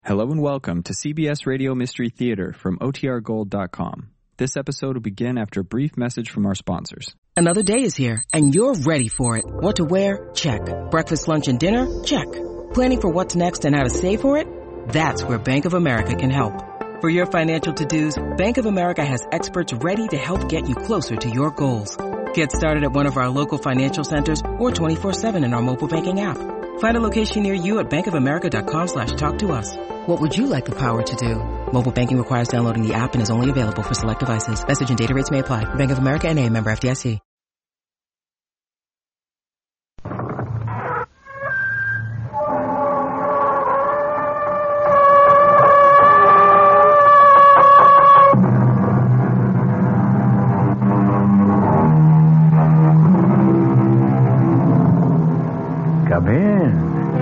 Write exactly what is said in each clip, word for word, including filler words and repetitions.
Hello and welcome to C B S Radio Mystery Theater from O T R gold dot com. This episode will begin after a brief message from our sponsors. Another day is here, and you're ready for it. What to wear? Check. Breakfast, lunch, and dinner? Check. Planning for what's next and how to save for it? That's where Bank of America can help. For your financial to-dos, Bank of America has experts ready to help get you closer to your goals. Get started at one of our local financial centers or twenty-four seven in our mobile banking app. Find a location near you at bankofamerica.com slash talk to us. What would you like the power to do? Mobile banking requires downloading the app and is only available for select devices. Message and data rates may apply. Bank of America N A, member F D I C. Come in.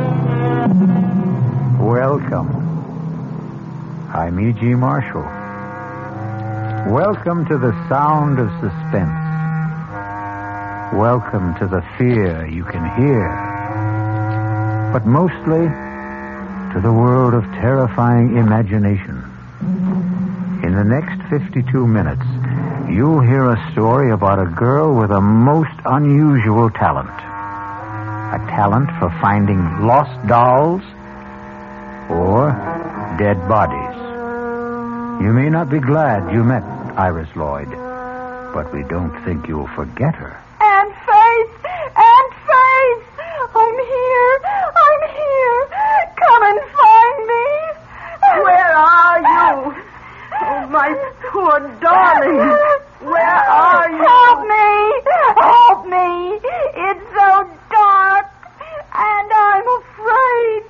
Welcome. I'm E G. Marshall. Welcome to the sound of suspense. Welcome to the fear you can hear. But mostly to the world of terrifying imagination. In the next fifty-two minutes, you'll hear a story about a girl with a most unusual talent. A talent for finding lost dolls or dead bodies. You may not be glad you met Iris Lloyd, but we don't think you'll forget her. Aunt Faith! Aunt Faith! I'm here! I'm here! Come and find me! Where are you? Oh, my poor darling! Where are you? Help me! Help me! It's so dark, and I'm afraid.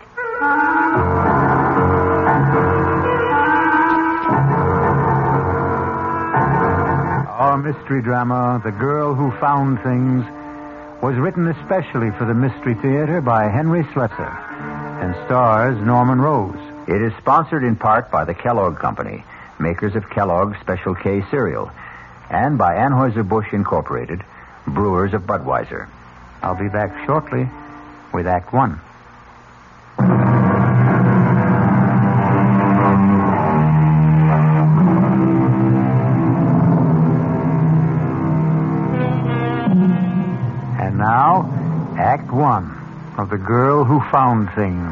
Our mystery drama, The Girl Who Found Things, was written especially for the Mystery Theater by Henry Slesser and stars Norman Rose. It is sponsored in part by the Kellogg Company, makers of Kellogg's Special K cereal, and by Anheuser-Busch Incorporated, brewers of Budweiser. I'll be back shortly with Act One. And now, Act One of The Girl Who Found Things.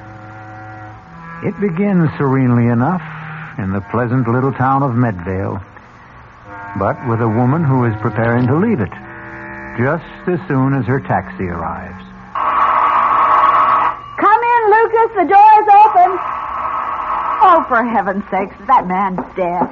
It begins serenely enough in the pleasant little town of Medvale, but with a woman who is preparing to leave it just as soon as her taxi arrives. Come in, Lucas. The door is open. Oh, for heaven's sakes, that man's dead.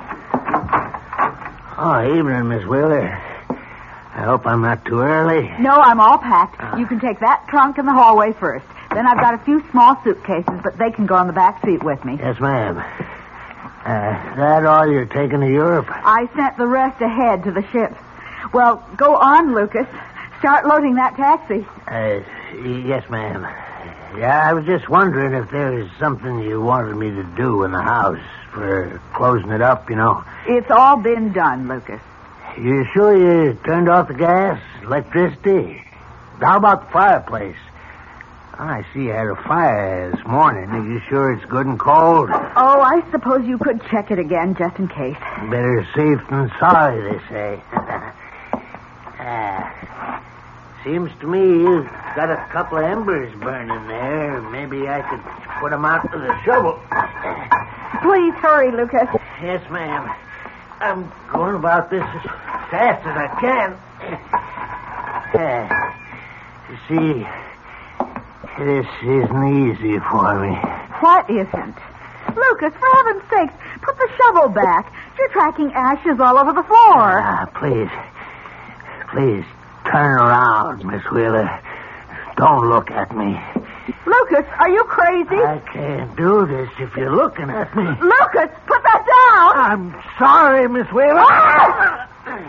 Oh, evening, Miss Wheeler. I hope I'm not too early. No, I'm all packed. Uh. You can take that trunk in the hallway first. Then I've got a few small suitcases, but they can go in the back seat with me. Yes, ma'am. Uh, that all you're taking to Europe? I sent the rest ahead to the ship. Well, go on, Lucas. Start loading that taxi. Uh, yes, ma'am. Yeah, I was just wondering if there was something you wanted me to do in the house for closing it up, you know. It's all been done, Lucas. You sure you turned off the gas, electricity? How about the fireplace? I see you had a fire this morning. Are you sure it's good and cold? Oh, I suppose you could check it again just in case. Better safe than sorry, they say. uh, seems to me you've got a couple of embers burning there. Maybe I could put them out with a shovel. Please hurry, Lucas. Yes, ma'am. I'm going about this as fast as I can. Uh, you see, this isn't easy for me. What isn't? Lucas, for heaven's sakes, put the shovel back. You're tracking ashes all over the floor. Ah, please. Please, turn around, Miss Wheeler. Don't look at me. Lucas, are you crazy? I can't do this if you're looking at me. Lucas, put that down! I'm sorry, Miss Wheeler. Ah!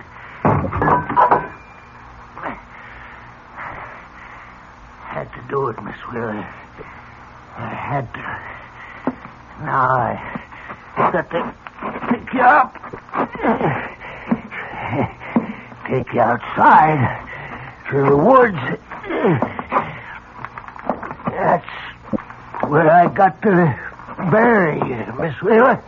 Had to do it, Miss Wheeler. I had to. Now I got to pick you up. Take you outside to the woods. That's where I got to bury you, Miss Wheeler.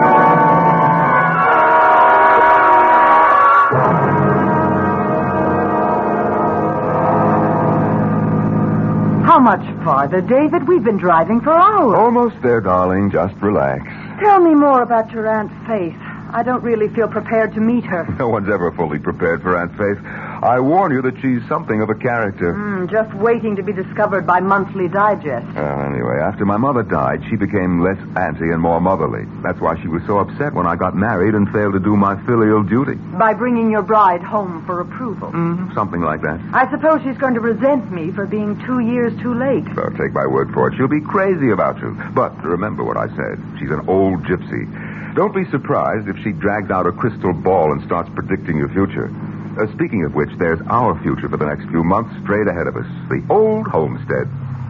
How much farther, David? We've been driving for hours. Almost there, darling. Just relax. Tell me more about your Aunt Faith. I don't really feel prepared to meet her. No one's ever fully prepared for Aunt Faith. I warn you that she's something of a character. Mm, just waiting to be discovered by Monthly Digest. Uh, anyway, after my mother died, she became less auntie and more motherly. That's why she was so upset when I got married and failed to do my filial duty. By bringing your bride home for approval. Mm, something like that. I suppose she's going to resent me for being two years too late. So take my word for it. She'll be crazy about you. But remember what I said. She's an old gypsy. Don't be surprised if she drags out a crystal ball and starts predicting your future. Uh, speaking of which, there's our future for the next few months straight ahead of us. The old homestead.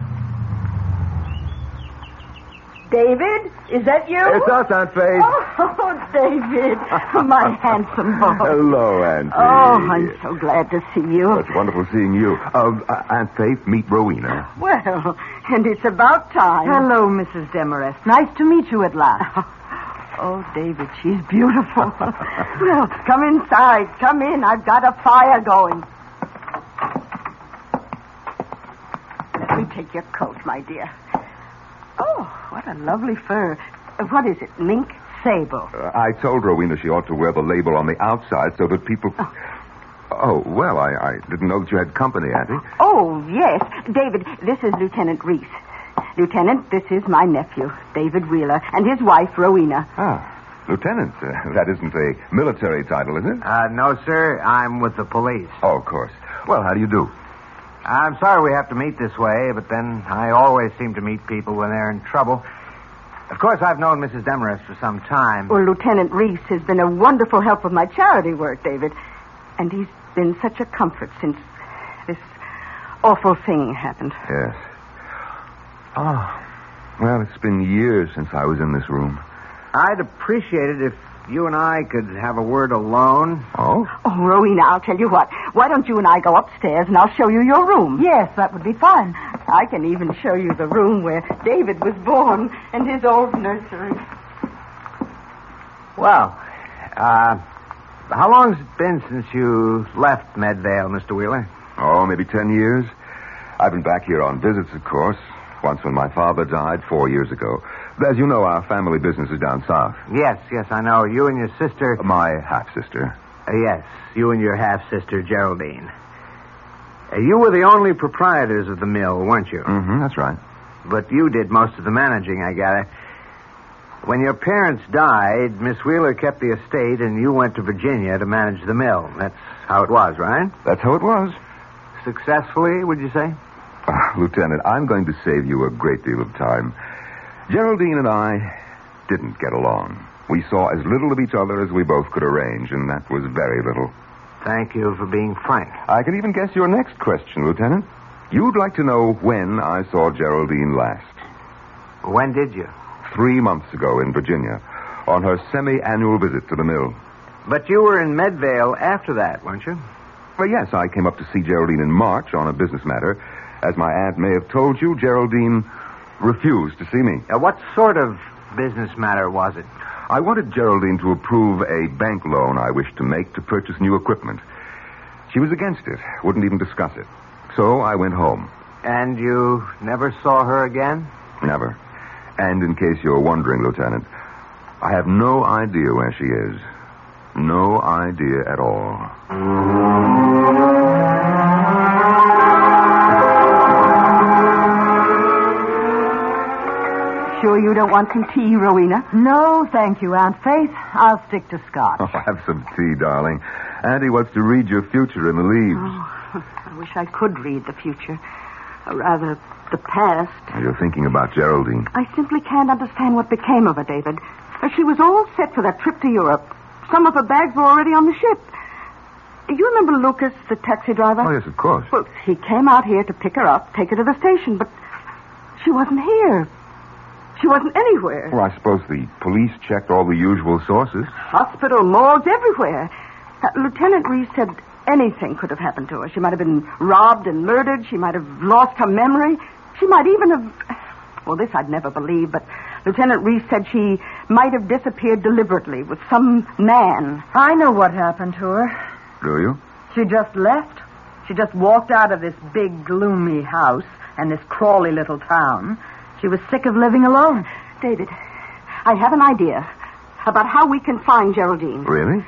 David, is that you? It's us, Aunt Faith. Oh, David, my handsome boy. Hello, Auntie. Oh, I'm so glad to see you. It's wonderful seeing you. Uh, uh, Aunt Faith, meet Rowena. Well, and it's about time. Hello, Missus Demarest. Nice to meet you at last. Oh, David, she's beautiful. Well, come inside. Come in. I've got a fire going. Let me take your coat, my dear. Oh, what a lovely fur. Uh, What is it, mink? Sable. Uh, I told Rowena she ought to wear the label on the outside so that people... Oh, oh well, I, I didn't know that you had company, Auntie. Oh, yes. David, this is Lieutenant Reese. Lieutenant, this is my nephew, David Wheeler, and his wife, Rowena. Ah, Lieutenant. Uh, that isn't a military title, is it? Uh, no, sir. I'm with the police. Oh, of course. Well, how do you do? I'm sorry we have to meet this way, but then I always seem to meet people when they're in trouble. Of course, I've known Missus Demarest for some time. Well, Lieutenant Reese has been a wonderful help with my charity work, David. And he's been such a comfort since this awful thing happened. Yes. Oh, well, it's been years since I was in this room. I'd appreciate it if you and I could have a word alone. Oh? Oh, Rowena, I'll tell you what. Why don't you and I go upstairs and I'll show you your room? Yes, that would be fine. I can even show you the room where David was born and his old nursery. Well, uh, how long's it been since you left Medvale, Mister Wheeler? Oh, maybe ten years. I've been back here on visits, of course. Once when my father died four years ago. As you know, our family business is down south. Yes, yes, I know. You and your sister... My half-sister. Uh, yes, you and your half-sister, Geraldine. Uh, you were the only proprietors of the mill, weren't you? Mm-hmm, that's right. But you did most of the managing, I gather. When your parents died, Miss Wheeler kept the estate, and you went to Virginia to manage the mill. That's how it was, right? That's how it was. Successfully, would you say? Uh, Lieutenant, I'm going to save you a great deal of time. Geraldine and I didn't get along. We saw as little of each other as we both could arrange, and that was very little. Thank you for being frank. I can even guess your next question, Lieutenant. You'd like to know when I saw Geraldine last. When did you? Three months ago in Virginia, on her semi-annual visit to the mill. But you were in Medvale after that, weren't you? Well, yes, I came up to see Geraldine in March on a business matter. As my aunt may have told you, Geraldine refused to see me. Uh, what sort of business matter was it? I wanted Geraldine to approve a bank loan I wished to make to purchase new equipment. She was against it, wouldn't even discuss it. So I went home. And you never saw her again? Never. And in case you're wondering, Lieutenant, I have no idea where she is. No idea at all. Sure you don't want some tea, Rowena? No, thank you, Aunt Faith. I'll stick to scotch. Oh, have some tea, darling. Auntie wants to read your future in the leaves. Oh, I wish I could read the future. Or rather, the past. You're thinking about Geraldine. I simply can't understand what became of her, David. She was all set for that trip to Europe. Some of her bags were already on the ship. You remember Lucas, the taxi driver? Oh, yes, of course. Well, he came out here to pick her up, take her to the station, but she wasn't here. She wasn't anywhere. Well, I suppose the police checked all the usual sources. Hospital, morgues, everywhere. Uh, Lieutenant Reese said anything could have happened to her. She might have been robbed and murdered. She might have lost her memory. She might even have... Well, this I'd never believe, but Lieutenant Reese said she might have disappeared deliberately with some man. I know what happened to her. Do you? She just left. She just walked out of this big, gloomy house and this crawly little town. She was sick of living alone. David, I have an idea about how we can find Geraldine. Really?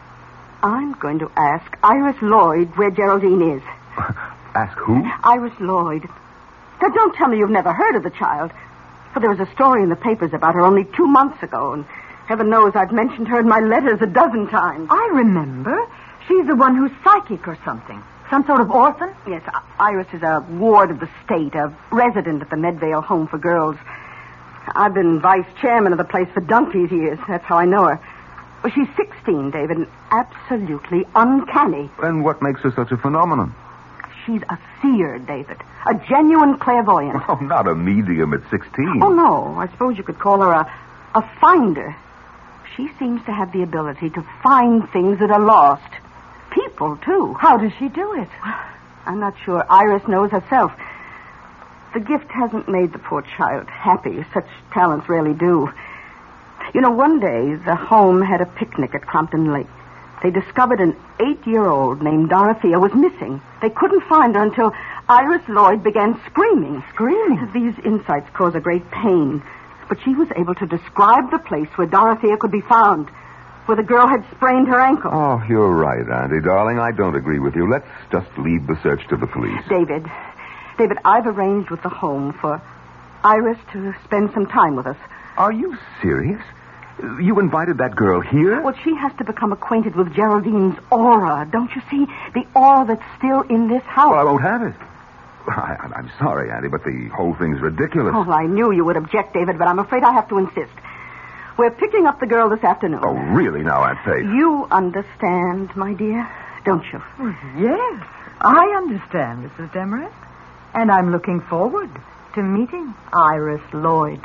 I'm going to ask Iris Lloyd where Geraldine is. Ask who? Iris Lloyd. Now, don't tell me you've never heard of the child. For there was a story in the papers about her only two months ago, and heaven knows I've mentioned her in my letters a dozen times. I remember. She's the one who's psychic or something. Some sort of orphan? Yes, Iris is a ward of the state, a resident at the Medvale Home for Girls. I've been vice chairman of the place for donkey's years. That's how I know her. Well, she's sixteen, David, and absolutely uncanny. And what makes her such a phenomenon? She's a seer, David. A genuine clairvoyant. Oh, not a medium at sixteen. Oh, no. I suppose you could call her a, a finder. She seems to have the ability to find things that are lost. People, too. How does she do it? I'm not sure Iris knows herself. The gift hasn't made the poor child happy. Such talents rarely do. You know, one day, the home had a picnic at Crompton Lake. They discovered an eight-year-old named Dorothea was missing. They couldn't find her until Iris Lloyd began screaming. Screaming? These insights cause a great pain. But she was able to describe the place where Dorothea could be found, where the girl had sprained her ankle. Oh, you're right, Auntie, darling. I don't agree with you. Let's just leave the search to the police. David, David, I've arranged with the home for Iris to spend some time with us. Are you serious? You invited that girl here? Well, she has to become acquainted with Geraldine's aura. Don't you see? The aura that's still in this house. Well, I won't have it. I, I'm sorry, Auntie, but the whole thing's ridiculous. Oh, I knew you would object, David, but I'm afraid I have to insist. We're picking up the girl this afternoon. Oh, really now, Aunt Faith? You understand, my dear, don't you? Yes, I understand, Missus Demarest. And I'm looking forward to meeting Iris Lloyd.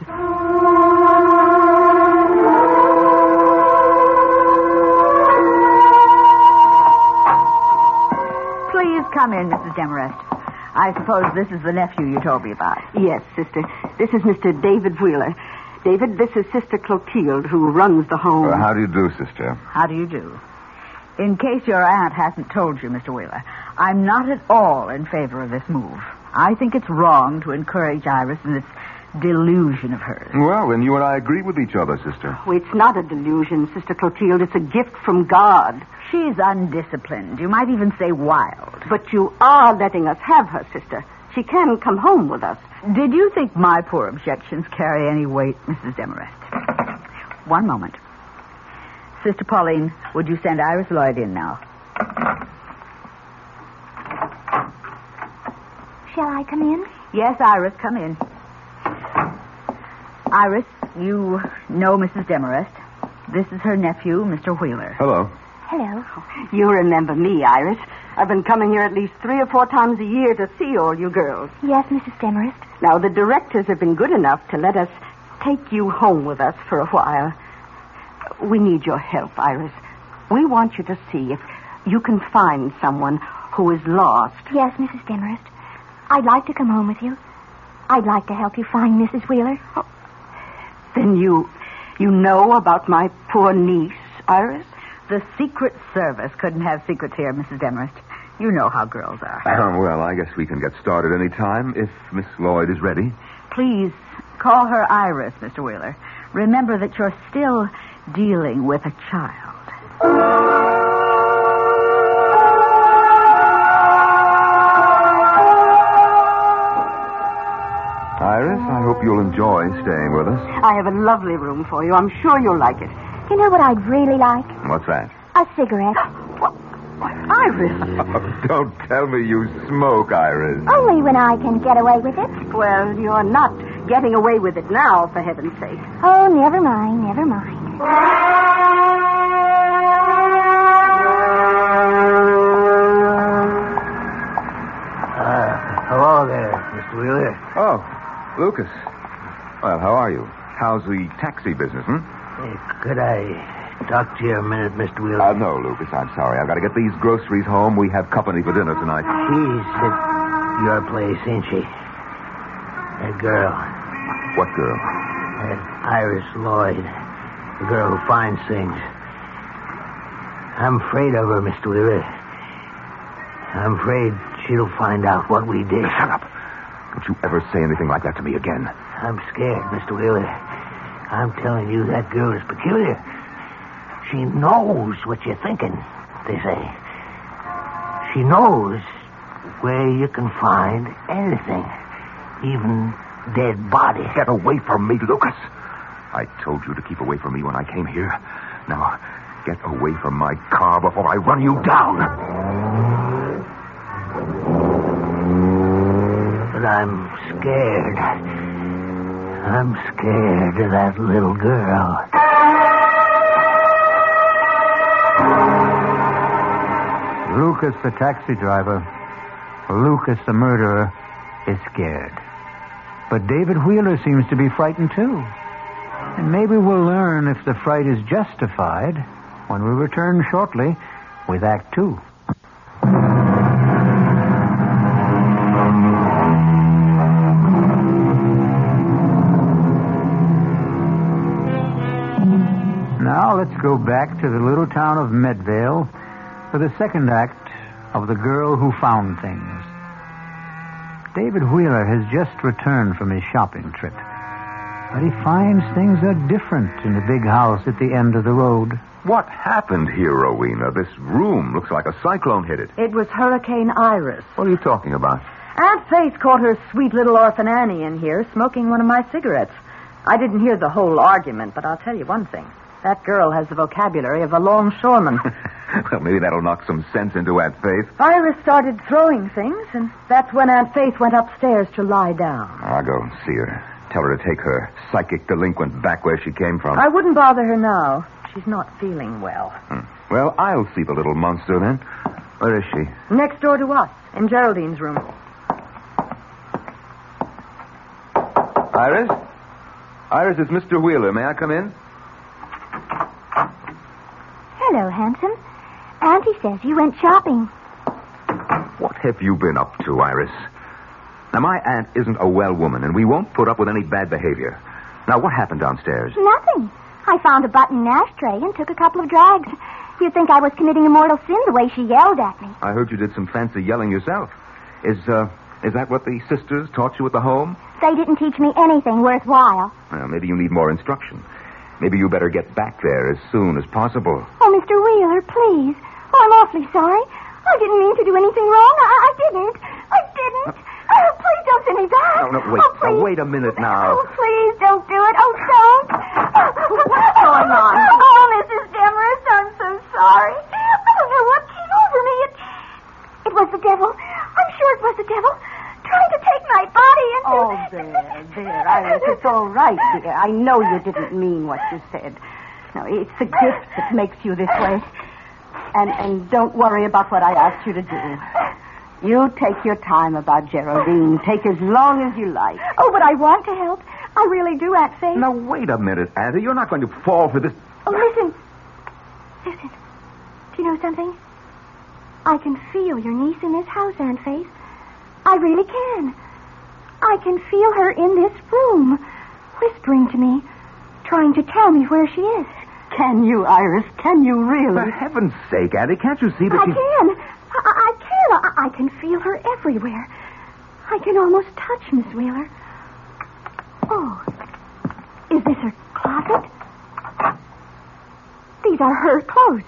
Please come in, Missus Demarest. I suppose this is the nephew you told me about. Yes, sister. This is Mister David Wheeler. David, this is Sister Clotilde, who runs the home. Uh, how do you do, sister? How do you do? In case your aunt hasn't told you, Mister Wheeler, I'm not at all in favor of this move. I think it's wrong to encourage Iris in this delusion of hers. Well, then you and I agree with each other, sister. Oh, it's not a delusion, Sister Clotilde. It's a gift from God. She's undisciplined. You might even say wild. But you are letting us have her, sister. She can come home with us. Did you think my poor objections carry any weight, Missus Demarest? One moment. Sister Pauline, would you send Iris Lloyd in now? Shall I come in? Yes, Iris, come in. Iris, you know Missus Demarest. This is her nephew, Mister Wheeler. Hello. Hello. You remember me, Iris. I've been coming here at least three or four times a year to see all you girls. Yes, Missus Demarest. Now, the directors have been good enough to let us take you home with us for a while. We need your help, Iris. We want you to see if you can find someone who is lost. Yes, Missus Demarest. I'd like to come home with you. I'd like to help you find Missus Wheeler. Oh. Then you, you know about my poor niece, Iris? The Secret Service couldn't have secrets here, Missus Demarest. You know how girls are. Uh, well, I guess we can get started any time if Miss Lloyd is ready. Please call her Iris, Mister Wheeler. Remember that you're still dealing with a child. Iris, I hope you'll enjoy staying with us. I have a lovely room for you. I'm sure you'll like it. You know what I'd really like? What's that? A cigarette. What? What, Iris? Oh, don't tell me you smoke, Iris. Only when I can get away with it. Well, you're not getting away with it now, for heaven's sake. Oh, never mind, never mind. Uh, hello there, Mister Wheeler. Oh, Lucas. Well, how are you? How's the taxi business, hmm? Hey, could I talk to you a minute, Mister Wheeler? Uh, no, Lucas, I'm sorry. I've got to get these groceries home. We have company for dinner tonight. She's at your place, ain't she? That girl. What girl? That Iris Lloyd, the girl who finds things. I'm afraid of her, Mister Wheeler. I'm afraid she'll find out what we did. Shut up. Don't you ever say anything like that to me again. I'm scared, Mister Wheeler. I'm telling you, that girl is peculiar. She knows what you're thinking, they say. She knows where you can find anything, even dead bodies. Get away from me, Lucas. I told you to keep away from me when I came here. Now, get away from my car before I run you down. But I'm scared. I'm scared of that little girl. Lucas, the taxi driver, Lucas, the murderer, is scared. But David Wheeler seems to be frightened, too. And maybe we'll learn if the fright is justified when we return shortly with Act Two. Now let's go back to the little town of Medvale for the second act of The Girl Who Found Things. David Wheeler has just returned from his shopping trip, but he finds things are different in the big house at the end of the road. What happened here, Rowena? This room looks like a cyclone hit it. It was Hurricane Iris. What are you talking about? Aunt Faith caught her sweet little orphan Annie in here smoking one of my cigarettes. I didn't hear the whole argument, but I'll tell you one thing. That girl has the vocabulary of a longshoreman. Well, maybe that'll knock some sense into Aunt Faith. Iris started throwing things, and that's when Aunt Faith went upstairs to lie down. I'll go and see her. Tell her to take her psychic delinquent back where she came from. I wouldn't bother her now. She's not feeling well. Hmm. Well, I'll see the little monster then. Where is she? Next door to us, in Geraldine's room. Iris? Iris, it's Mister Wheeler. May I come in? Hello, handsome. Auntie says you went shopping. What have you been up to, Iris? Now, my aunt isn't a well woman, and we won't put up with any bad behavior. Now, what happened downstairs? Nothing. I found a button ashtray and took a couple of drags. You'd think I was committing a mortal sin the way she yelled at me. I heard you did some fancy yelling yourself. Is, uh, is that what the sisters taught you at the home? They didn't teach me anything worthwhile. Well, maybe you need more instruction. Maybe you better get back there as soon as possible. Oh, Mister Wheeler, please. Oh, I'm awfully sorry. I didn't mean to do anything wrong. I, I didn't. I didn't. Oh, please don't send me back. No, no, wait. Oh, now, wait a minute now. Oh, please don't do it. Oh, don't. What's going on? Oh, Missus Demarest, I'm so sorry. I don't know what came over me. It, it was the devil. I'm sure it was the devil. Trying to take my body into... Oh, there, there, Iris. It's all right, dear. I know you didn't mean what you said. No, it's the gift that makes you this way. And and don't worry about what I asked you to do. You take your time about Geraldine. Take as long as you like. Oh, but I want to help. I really do, Aunt Faith. Now, wait a minute, Auntie. You're not going to fall for this... Oh, listen. Listen. Do you know something? I can feel your niece in this house, Aunt Faith. I really can. I can feel her in this room, whispering to me, trying to tell me where she is. Can you, Iris? Can you really? For heaven's sake, Auntie, can't you see that I she... can. I, I can. I, I can feel her everywhere. I can almost touch Miss Wheeler. Oh, is this her closet? These are her clothes.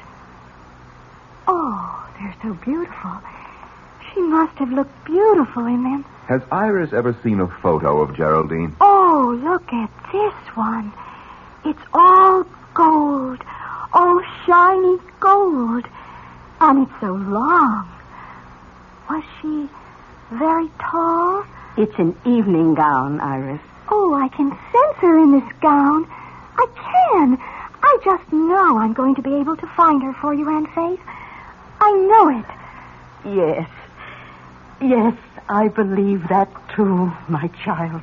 Oh, they're so beautiful. She must have looked beautiful in them. Has Iris ever seen a photo of Geraldine? Oh, look at this one. It's all gold. All shiny gold. And it's so long. Was she very tall? It's an evening gown, Iris. Oh, I can sense her in this gown. I can. I just know I'm going to be able to find her for you, Aunt Faith. I know it. Yes. Yes, I believe that too, my child.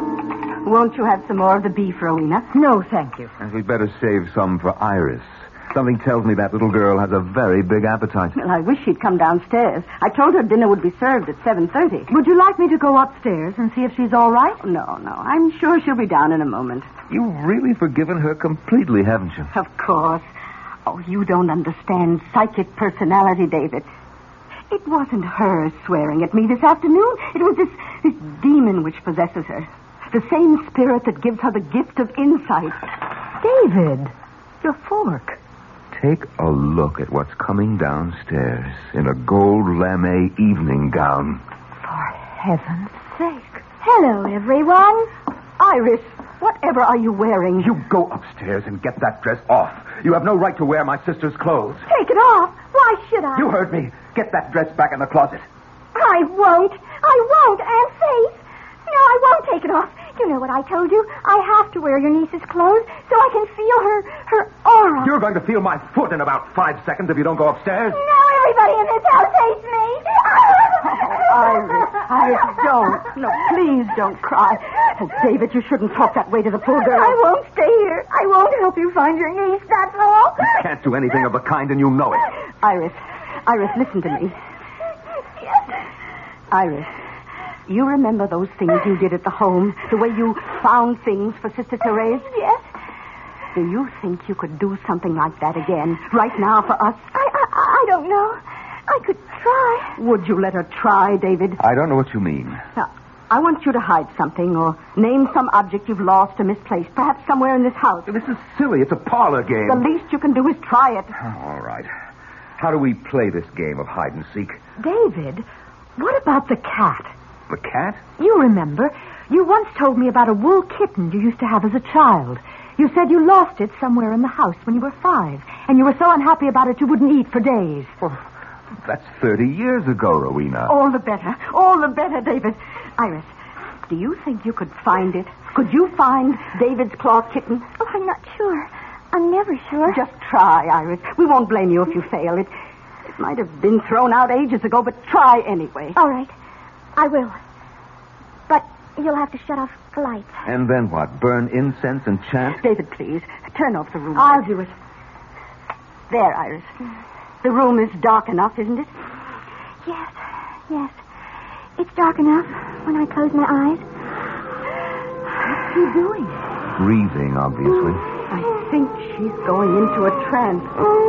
Won't you have some more of the beef, Rowena? No, thank you. And we'd better save some for Iris. Something tells me that little girl has a very big appetite. Well, I wish she'd come downstairs. I told her dinner would be served at seven thirty. Would you like me to go upstairs and see if she's all right? No, no. I'm sure she'll be down in a moment. You've really forgiven her completely, haven't you? Of course. Oh, you don't understand psychic personality, David. It wasn't her swearing at me this afternoon. It was this, this demon which possesses her. The same spirit that gives her the gift of insight. David, your fork. Take a look at what's coming downstairs in a gold lame evening gown. For heaven's sake. Hello, everyone. Iris, whatever are you wearing? You go upstairs and get that dress off. You have no right to wear my sister's clothes. Take it off. Why should I? You heard me. Get that dress back in the closet. I won't. I won't, Aunt Faith. No, I won't take it off. You know what I told you? I have to wear your niece's clothes so I can feel her her aura. You're going to feel my foot in about five seconds if you don't go upstairs. No, everybody in this house hates me. Oh, Iris, Iris, don't. No, please don't cry. Oh, David, you shouldn't talk that way to the poor girl. I won't stay here. I won't help you find your niece, that's all. You can't do anything of the kind, and you know it. Iris, Iris, listen to me. Yes. Iris, you remember those things you did at the home? The way you found things for Sister Therese? Yes. Do you think you could do something like that again, right now for us? I, I, I don't know. I could try. Would you let her try, David? I don't know what you mean. Now, I want you to hide something or name some object you've lost or misplaced, perhaps somewhere in this house. This is silly. It's a parlor game. The least you can do is try it. Oh, all right. How do we play this game of hide and seek? David, what about the cat? The cat? You remember, you once told me about a wool kitten you used to have as a child. You said you lost it somewhere in the house when you were five, and you were so unhappy about it you wouldn't eat for days. Well, that's thirty years ago, Rowena. All the better. All the better, David. Iris, do you think you could find it? Could you find David's claw kitten? Oh, I'm not sure. I'm never sure. Just try, Iris. We won't blame you if you fail. It, it might have been thrown out ages ago, but try anyway. All right. I will. But you'll have to shut off the lights. And then what? Burn incense and chant? David, please. Turn off the room. I'll do it. There, Iris. The room is dark enough, isn't it? Yes. Yes. It's dark enough when I close my eyes. What's he doing? Breathing, obviously. I think she's going into a trance.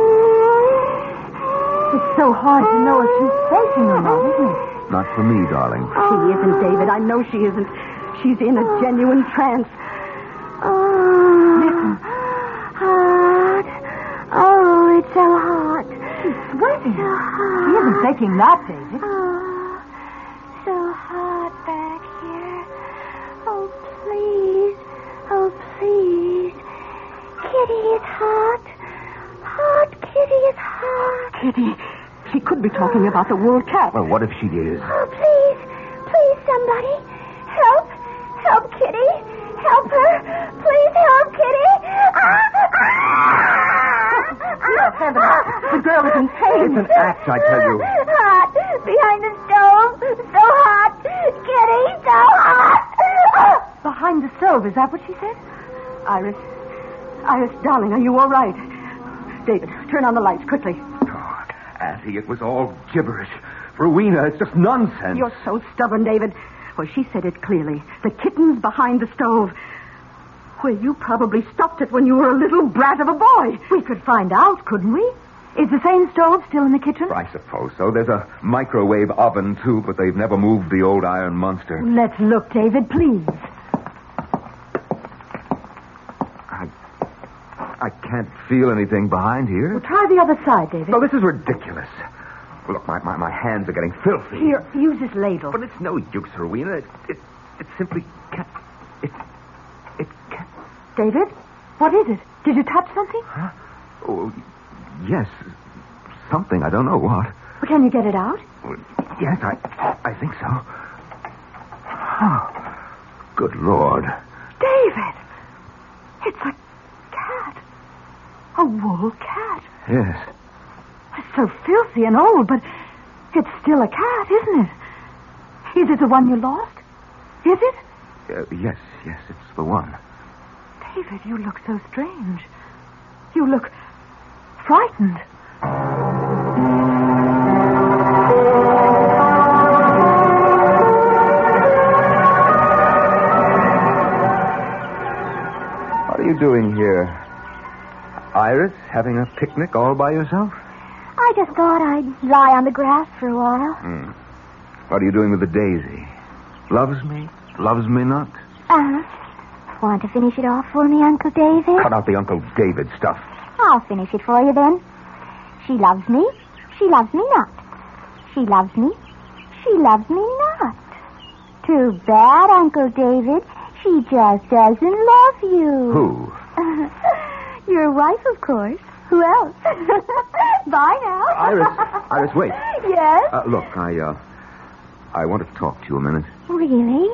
It's so hard to know if she's faking or not, isn't it? Not for me, darling. She isn't, David. I know she isn't. She's in a genuine trance. Oh. Listen. Hot. Oh, it's so hot. She's sweating. So hot. She isn't faking that, David. Oh, so hot back here. Oh, please. Oh, please. Kitty is hot. Hot Kitty is hot. Kitty, she could be talking about the wool cat. Well, what if she is? Oh, please. Please, somebody. Help. Help Kitty. Help her. Please help Kitty. Dear heaven, the girl is in pain. It's an act, I tell you. Hot. Behind the stove. So hot. Kitty, so hot. Behind the stove, is that what she said? Iris. Iris, darling, are you all right? David, turn on the lights quickly. Oh, Auntie, it was all gibberish. Rowena, it's just nonsense. You're so stubborn, David. Well, she said it clearly. The kitten's behind the stove. Well, you probably stopped it when you were a little brat of a boy. We could find out, couldn't we? Is the same stove still in the kitchen? I suppose so. There's a microwave oven, too, but they've never moved the old iron monster. Let's look, David, please. I, I can't feel anything behind here. Well, try the other side, David. No, this is ridiculous. Look, my, my, my hands are getting filthy. Here, use this ladle. But it's no use, Rowena. It, it, it simply can't... It, it can't... David, what is it? Did you touch something? Huh? Oh, yes. Something. I don't know what. Well, can you get it out? Well, yes, I, I think so. Oh, good Lord. David! It's a cat. A wool cat. Yes. It's so filthy and old, but it's still a cat, isn't it? Is it the one you lost? Is it? Uh, yes, yes, it's the one. David, you look so strange. You look frightened. What are you doing here? Iris, having a picnic all by yourself? I just thought I'd lie on the grass for a while. Hmm. What are you doing with the daisy? Loves me? Loves me not? Uh-huh. Want to finish it off for me, Uncle David? Cut out the Uncle David stuff. I'll finish it for you then. She loves me. She loves me not. She loves me. She loves me not. Too bad, Uncle David. She just doesn't love you. Who? Your wife, of course. Who else? Bye now. Iris. Iris, wait. Yes? Uh, look, I, uh, I want to talk to you a minute. Really?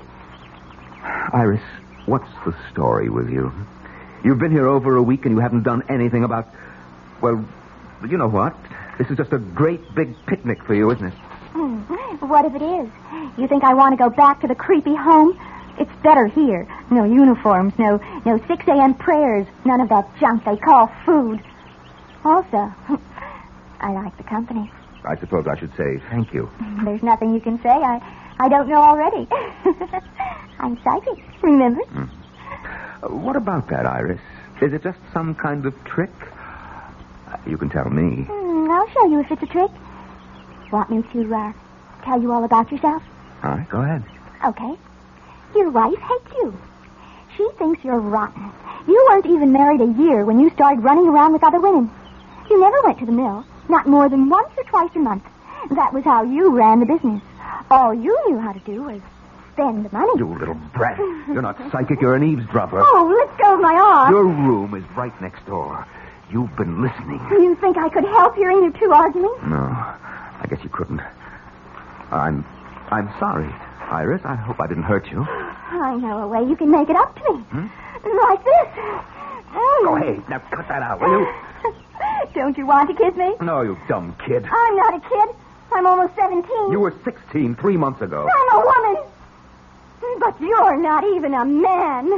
Iris, what's the story with you? You've been here over a week and you haven't done anything about... Well, you know what? This is just a great big picnic for you, isn't it? Hmm. What if it is? You think I want to go back to the creepy home? It's better here. No uniforms, no no six a.m. prayers, none of that junk they call food. Also, I like the company. I suppose I should say thank you. There's nothing you can say I, I don't know already. I'm psychic, remember? Hmm. Uh, what about that, Iris? Is it just some kind of trick? Uh, you can tell me. Hmm, I'll show you if it's a trick. Want me to uh, tell you all about yourself? All right, go ahead. Okay. Your wife hates you. She thinks you're rotten. You weren't even married a year when you started running around with other women. You never went to the mill, not more than once or twice a month. That was how you ran the business. All you knew how to do was spend the money. You little brat. You're not psychic, you're an eavesdropper. Oh, let go of my arm. Your room is right next door. You've been listening. You think I could help you in your two arguments? No, I guess you couldn't. I'm, I'm sorry, Iris. I hope I didn't hurt you. I know a way you can make it up to me. Hmm? Like this. Mm. Go ahead. Now cut that out, will you? Don't you want to kiss me? No, you dumb kid. I'm not a kid. I'm almost seventeen. You were sixteen three months ago. I'm a woman. But you're not even a man.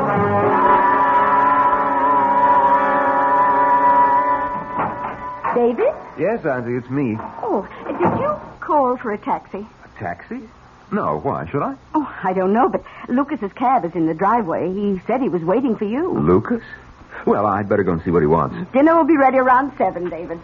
David? Yes, Auntie, it's me. Oh, did you call for a taxi? A taxi? No, why? Should I? Oh, I don't know, but Lucas's cab is in the driveway. He said he was waiting for you. Lucas? Well, I'd better go and see what he wants. Dinner will be ready around seven, David.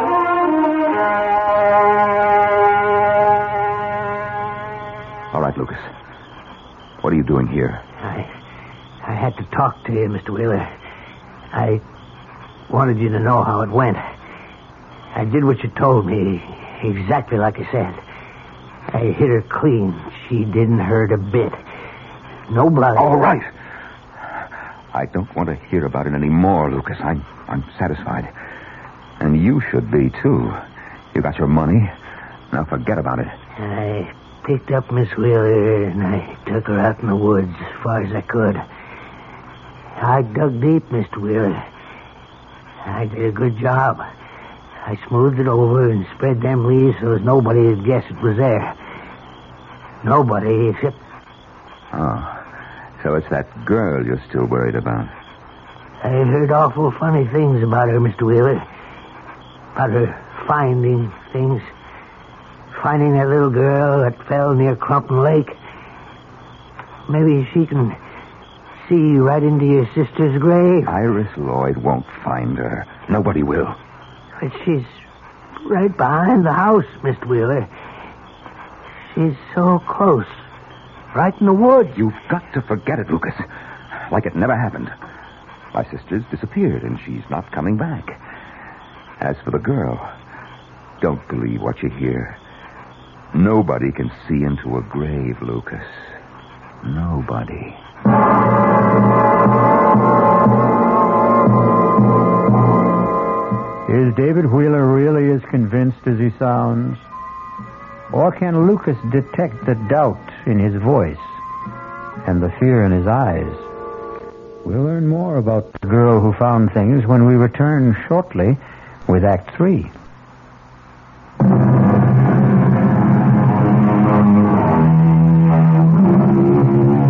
All right, Lucas. What are you doing here? I I had to talk to you, Mister Wheeler. I wanted you to know how it went. I did what you told me, exactly like I said. I hit her clean. She didn't hurt a bit. No blood. All right. I don't want to hear about it anymore, Lucas. I'm I'm satisfied. And you should be, too. You got your money. Now forget about it. I picked up Miss Wheeler and I took her out in the woods as far as I could. I dug deep, Mister Wheeler. I did a good job. I smoothed it over and spread them leaves so as nobody would guess it was there. Nobody except... Oh, so it's that girl you're still worried about. I heard awful funny things about her, Mister Wheeler. About her finding things. Finding that little girl that fell near Crumpton Lake. Maybe she can see right into your sister's grave. Iris Lloyd won't find her. Nobody will. But she's right behind the house, Mister Wheeler. She's so close. Right in the woods. You've got to forget it, Lucas. Like it never happened. My sister's disappeared, and she's not coming back. As for the girl, don't believe what you hear. Nobody can see into a grave, Lucas. Nobody. Is David Wheeler really as convinced as he sounds? Or can Lucas detect the doubt in his voice and the fear in his eyes? We'll learn more about the girl who found things when we return shortly with Act Three.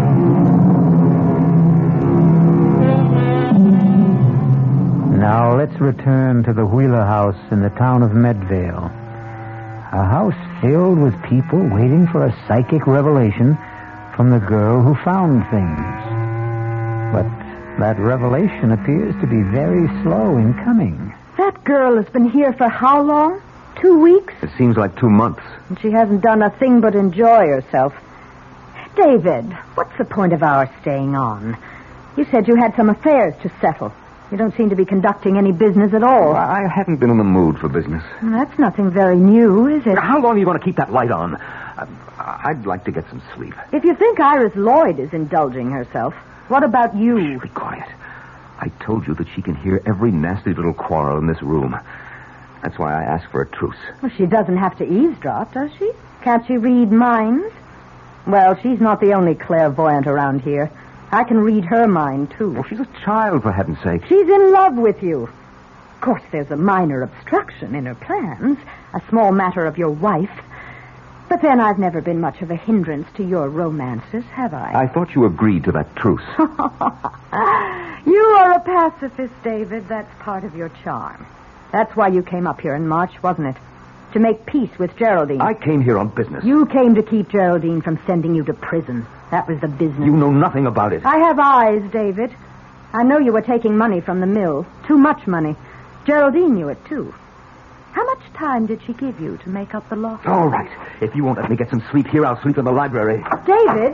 Now let's return to the Wheeler house in the town of Medvale. A house filled with people waiting for a psychic revelation from the girl who found things. But that revelation appears to be very slow in coming. That girl has been here for how long? Two weeks? It seems like two months. And she hasn't done a thing but enjoy herself. David, what's the point of our staying on? You said you had some affairs to settle. You don't seem to be conducting any business at all. Well, I haven't been in the mood for business. That's nothing very new, is it? How long are you going to keep that light on? I'd like to get some sleep. If you think Iris Lloyd is indulging herself, what about you? Be quiet. I told you that she can hear every nasty little quarrel in this room. That's why I asked for a truce. Well, she doesn't have to eavesdrop, does she? Can't she read minds? Well, she's not the only clairvoyant around here. I can read her mind, too. Well, she's a child, for heaven's sake. She's in love with you. Of course, there's a minor obstruction in her plans, a small matter of your wife. But then I've never been much of a hindrance to your romances, have I? I thought you agreed to that truce. You are a pacifist, David. That's part of your charm. That's why you came up here in March, wasn't it? To make peace with Geraldine. I came here on business. You came to keep Geraldine from sending you to prison. That was the business. You know nothing about it. I have eyes, David. I know you were taking money from the mill. Too much money. Geraldine knew it, too. How much time did she give you to make up the loss? All right. If you won't let me get some sleep here, I'll sleep in the library. David?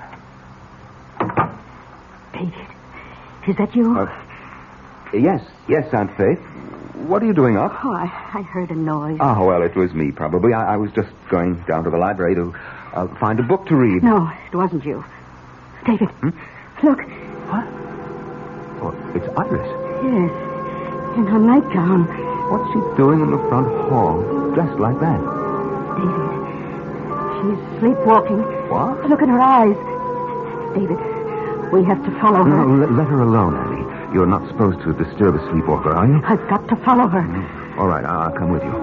David? Is that you? Uh, yes. Yes, Aunt Faith. What are you doing up? Oh, I, I heard a noise. Oh, well, it was me, probably. I, I was just going down to the library to uh, find a book to read. No, it wasn't you. David, hmm? Look. What? Oh, it's Iris. Yes, in her nightgown. What's she doing in the front hall, dressed like that? David, she's sleepwalking. What? Look at her eyes. David, we have to follow her. No, let, let her alone, Annie. You're not supposed to disturb a sleepwalker, are you? I've got to follow her. Mm. All right, I'll, I'll come with you.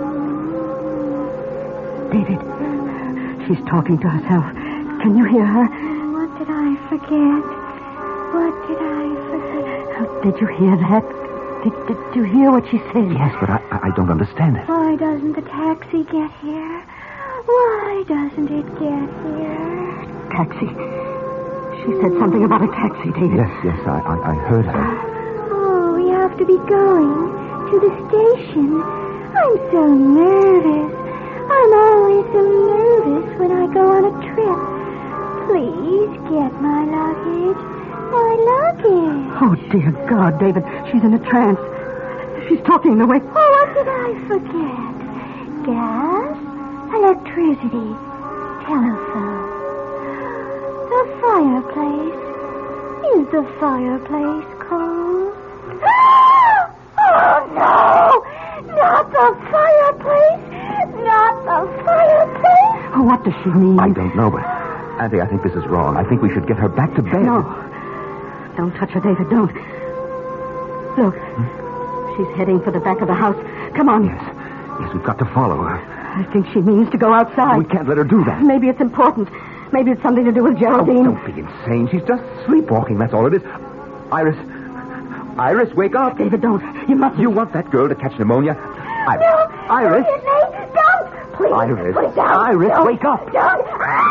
David, she's talking to herself. Can you hear her? What did I forget? What did I forget? Oh, did you hear that? Did, did you hear what she said? Yes, but I, I don't understand it. Why doesn't the taxi get here? Why doesn't it get here? Taxi. She said something about a taxi, David. Yes, yes, I, I, I heard her. Oh, we have to be going to the station. I'm so nervous. I'm always so nervous when I go on a trip. Please get my luggage. My luggage. Oh, dear God, David. She's in a trance. She's talking the way... Oh, what did I forget? Gas, electricity, telephone. The fireplace. Is the fireplace cold? Oh, no! Not the fireplace! Not the fireplace! Oh, what does she mean? I don't know, but... Auntie, I think this is wrong. I think we should get her back to bed. No. Don't touch her, David. Don't. Look. Hmm? She's heading for the back of the house. Come on. Yes. Yes, we've got to follow her. I think she means to go outside. We can't let her do that. Maybe it's important. Maybe it's something to do with Geraldine. Oh, don't be insane. She's just sleepwalking. That's all it is. Iris. Iris, wake up. David, don't. You must. You want that girl to catch pneumonia? Iris. No. Iris. Don't, don't. Please. Iris. Please don't. Iris, don't. wake up. Don't.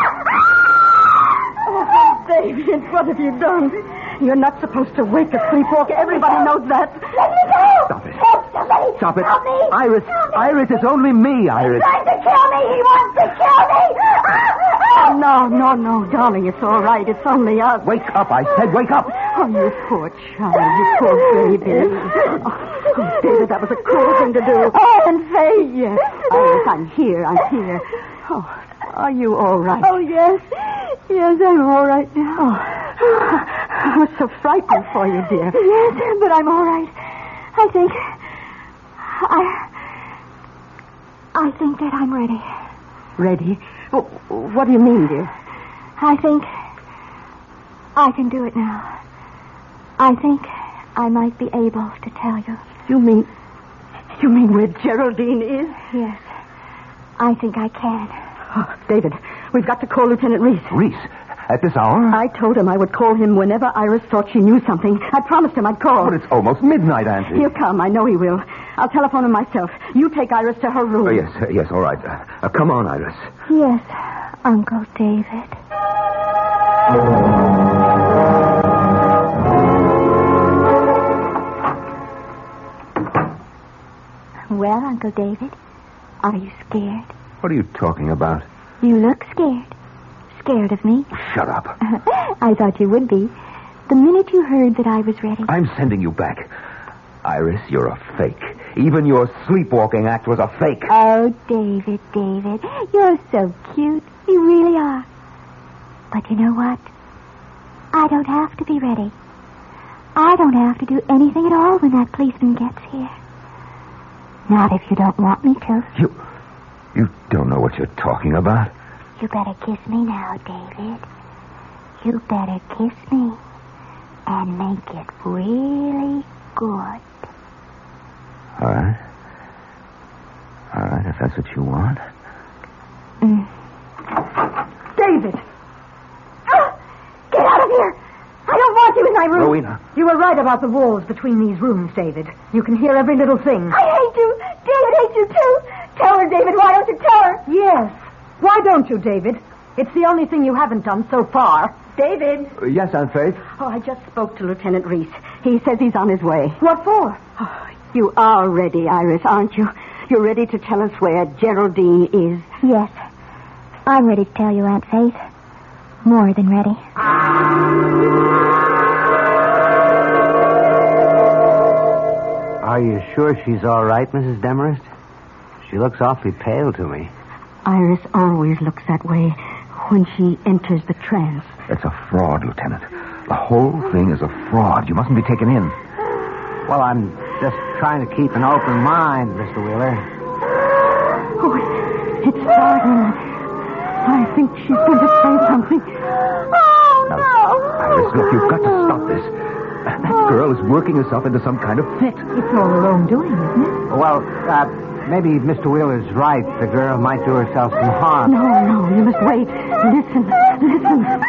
Oh, David, what have you done? You're not supposed to wake a sleepwalker. Everybody knows that. Let me go. Stop it. Help somebody. Stop it. Help me. Iris. Help me. Iris, it's only me, Iris. He's trying to kill me. He wants to kill me. Oh, no, no, no, darling. It's all right. It's only us. Wake up, I said. Wake up. Oh, you poor child. You poor baby. Oh, oh, David, that was a cruel thing to do. Oh, and Faye. Yes. Iris, I'm here. I'm here. Oh, are you all right? Oh, yes. Yes, I'm all right now. Oh, I was so frightened for you, dear. Yes, but I'm all right. I think... I... I think that I'm ready. Ready? Well, what do you mean, dear? I think... I can do it now. I think I might be able to tell you. You mean... You mean where Geraldine is? Yes. I think I can. Oh, David, we've got to call Lieutenant Reese. Reese? At this hour? I told him I would call him whenever Iris thought she knew something. I promised him I'd call. But it's almost midnight, Auntie. He'll come. I know he will. I'll telephone him myself. You take Iris to her room. Oh, yes, uh, yes, all right. Uh, uh, come on, Iris. Yes, Uncle David. Well, Uncle David, are you scared? What are you talking about? You look scared. Scared of me? Shut up. I thought you would be. The minute you heard that I was ready. I'm sending you back. Iris, you're a fake. Even your sleepwalking act was a fake. Oh, David, David, you're so cute. You really are. But you know what? I don't have to be ready. I don't have to do anything at all when that policeman gets here. Not if you don't want me to. You... you don't know what you're talking about. You better kiss me now, David. You better kiss me and make it really good. All right. All right, if that's what you want. Mm. David! Oh, get out of here! I don't want you in my room. Rowena. You were right about the walls between these rooms, David. You can hear every little thing. I hate you. David hates you, too. Tell her, David. Why don't you tell her? Yes. Why don't you, David? It's the only thing you haven't done so far. David. Uh, yes, Aunt Faith. Oh, I just spoke to Lieutenant Reese. He says he's on his way. What for? Oh, you are ready, Iris, aren't you? You're ready to tell us where Geraldine is. Yes. I'm ready to tell you, Aunt Faith. More than ready. Are you sure she's all right, Missus Demarest? She looks awfully pale to me. Iris always looks that way when she enters the trance. It's a fraud, Lieutenant. The whole thing is a fraud. You mustn't be taken in. Well, I'm just trying to keep an open mind, Mister Wheeler. Oh, it's starting. I think she's going to say something. Oh, now, no. Iris, look, you've got to stop this. That girl is working herself into some kind of fit. It's all her own doing, isn't it? Well, uh, maybe Mister Wheeler's right. The girl might do herself some harm. No, no, you must wait. Listen, listen. Aunt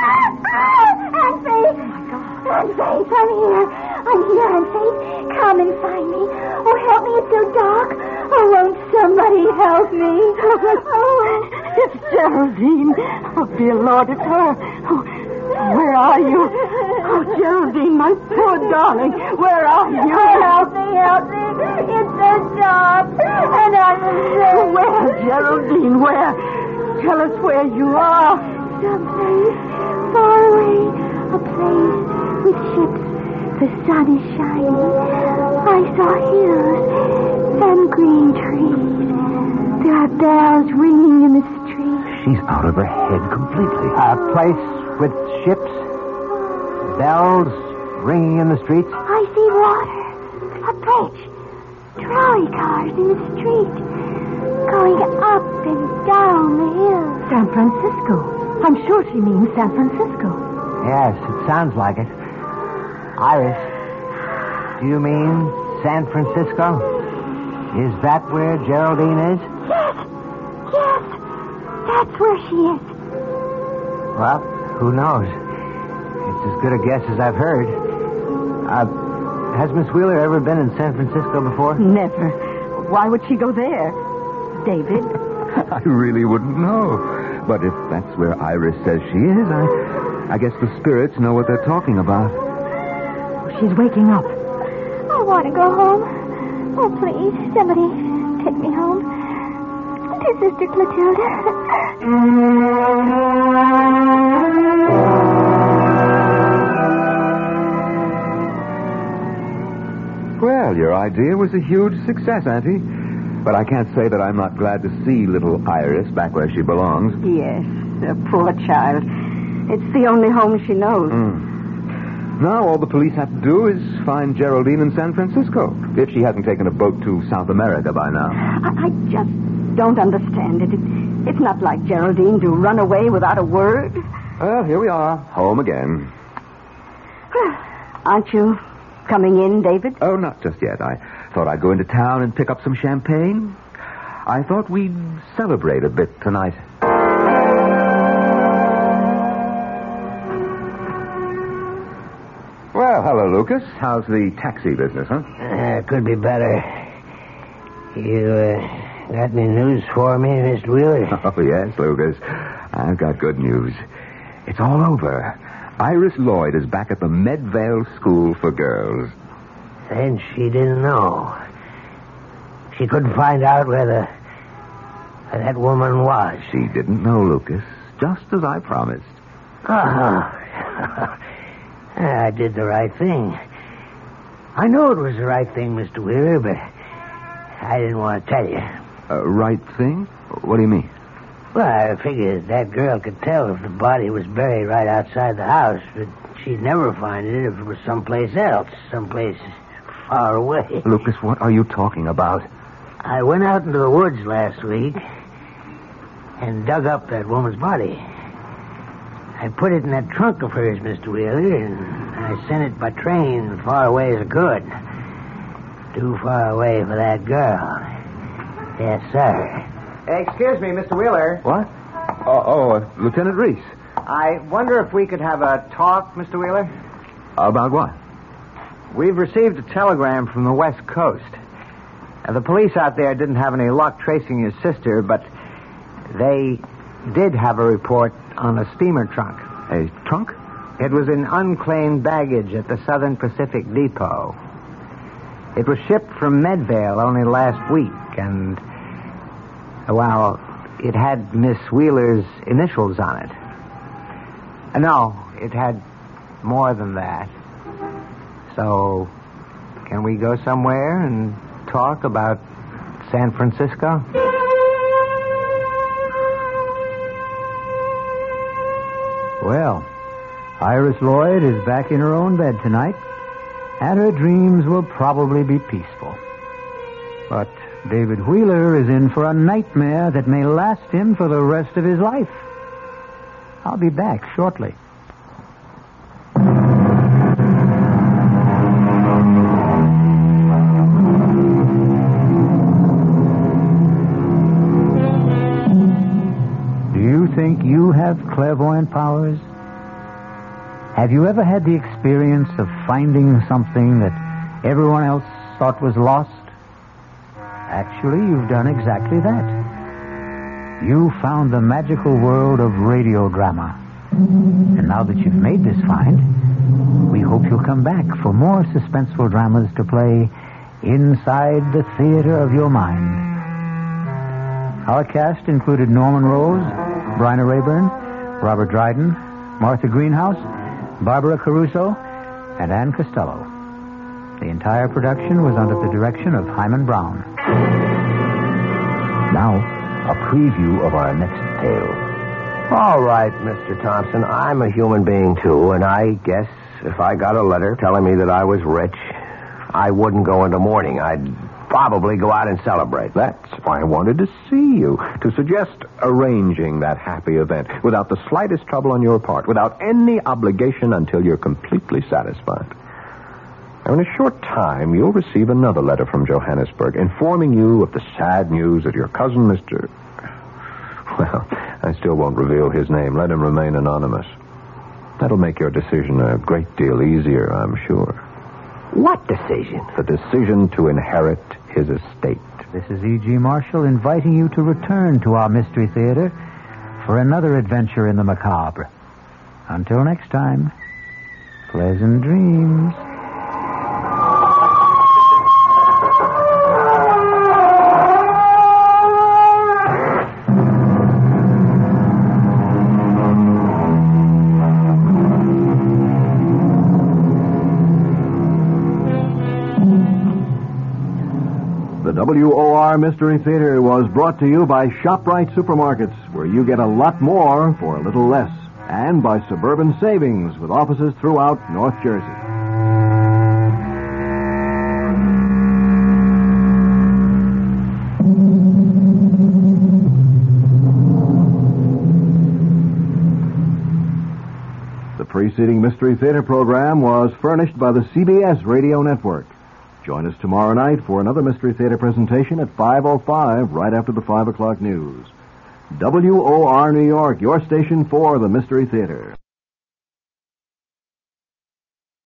Faith. Aunt Faith, I'm here. I'm here, Aunt Faith. Come and find me. Oh, help me. It's so dark. Oh, won't somebody help me? Oh, it's Geraldine. Oh, dear Lord, it's her. Oh, where are you? Oh, Geraldine, my poor darling. Where are you? Help me, help me. It's so dark. And I'm afraid. Where, Geraldine, where? Tell us where you are. Someplace far away. A place with ships. The sun is shining. I saw hills and green trees. There are bells ringing in the street. She's out of her head completely. A place with ships, bells ringing in the streets. I see water, a bridge, trolley cars in the street, going up and down the hill. San Francisco. I'm sure she means San Francisco. Yes, it sounds like it. Iris, do you mean San Francisco? Is that where Geraldine is? Yes, yes, that's where she is. Well, who knows? It's as good a guess as I've heard. Uh, has Miss Wheeler ever been in San Francisco before? Never. Why would she go there? David? I really wouldn't know. But if that's where Iris says she is, I, I guess the spirits know what they're talking about. She's waking up. I want to go home. Oh, please, somebody take me home. To Sister Clotilda. Well, your idea was a huge success, Auntie. But I can't say that I'm not glad to see little Iris back where she belongs. Yes, a poor child. It's the only home she knows. Mm. Now all the police have to do is find Geraldine in San Francisco, if she hasn't taken a boat to South America by now. I, I just don't understand it. it. It's not like Geraldine to run away without a word. Well, here we are, home again. Aren't you coming in, David? Oh, not just yet. I thought I'd go into town and pick up some champagne. I thought we'd celebrate a bit tonight. Hello, Lucas. How's the taxi business, huh? Uh, could be better. You uh, got any news for me, Mister Wheeler? Oh, yes, Lucas. I've got good news. It's all over. Iris Lloyd is back at the Medvale School for Girls. And she didn't know. She couldn't find out where the where that woman was. She didn't know, Lucas, just as I promised. Oh. I did the right thing. I know it was the right thing, Mister Wheeler, but I didn't want to tell you. Uh, right thing? What do you mean? Well, I figured that girl could tell if the body was buried right outside the house, but she'd never find it if it was someplace else, someplace far away. Lucas, what are you talking about? I went out into the woods last week and dug up that woman's body. I put it in that trunk of hers, Mister Wheeler, and I sent it by train as far away as I could. Too far away for that girl. Yes, sir. Excuse me, Mister Wheeler. What? Oh, oh uh, Lieutenant Reese. I wonder if we could have a talk, Mister Wheeler? About what? We've received a telegram from the West Coast. Now, the police out there didn't have any luck tracing your sister, but they did have a report on a steamer trunk. A trunk? It was in unclaimed baggage at the Southern Pacific Depot. It was shipped from Medvale only last week, and, well, it had Miss Wheeler's initials on it. Uh, no, it had more than that. So, can we go somewhere and talk about San Francisco? Well, Iris Lloyd is back in her own bed tonight, and her dreams will probably be peaceful. But David Wheeler is in for a nightmare that may last him for the rest of his life. I'll be back shortly. Do you think you have clairvoyant powers? Have you ever had the experience of finding something that everyone else thought was lost? Actually, you've done exactly that. You found the magical world of radio drama. And now that you've made this find, we hope you'll come back for more suspenseful dramas to play inside the theater of your mind. Our cast included Norman Rose, Bryna Rayburn, Robert Dryden, Martha Greenhouse, Barbara Caruso, and Ann Costello. The entire production was under the direction of Hyman Brown. Now, a preview of our next tale. All right, Mister Thompson, I'm a human being, too, and I guess if I got a letter telling me that I was rich, I wouldn't go into mourning. I'd probably go out and celebrate. That's why I wanted to see you, to suggest arranging that happy event without the slightest trouble on your part, without any obligation until you're completely satisfied. Now, in a short time, you'll receive another letter from Johannesburg informing you of the sad news that your cousin, Mister Well, I still won't reveal his name. Let him remain anonymous. That'll make your decision a great deal easier, I'm sure. What decision? The decision to inherit his estate. This is E G. Marshall inviting you to return to our Mystery Theater for another adventure in the macabre. Until next time, pleasant dreams. W O R Mystery Theater was brought to you by ShopRite Supermarkets, where you get a lot more for a little less, and by Suburban Savings, with offices throughout North Jersey. The preceding Mystery Theater program was furnished by the C B S Radio Network. Join us tomorrow night for another Mystery Theater presentation at five oh five, right after the five o'clock news. W O R New York, your station for the Mystery Theater.